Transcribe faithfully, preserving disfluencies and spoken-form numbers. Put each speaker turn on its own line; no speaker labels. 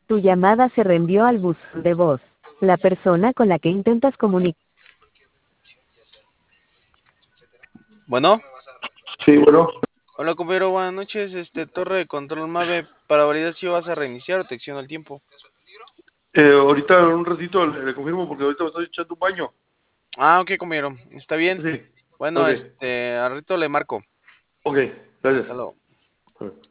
Tu llamada se reenvió al buzón de voz. La persona con la que intentas comunicar.
Bueno.
Sí, bueno.
Hola, compañero, buenas noches. Este, torre de control Mave, para validar si vas a reiniciar o te acciono el tiempo.
Eh, ahorita en un ratito le, le confirmo porque ahorita me estoy echando un baño.
Ah, ok, compañero, está bien.
Sí,
Bueno,
ok.
este, al ratito le marco.
Ok, gracias.
Hasta luego.
Ok.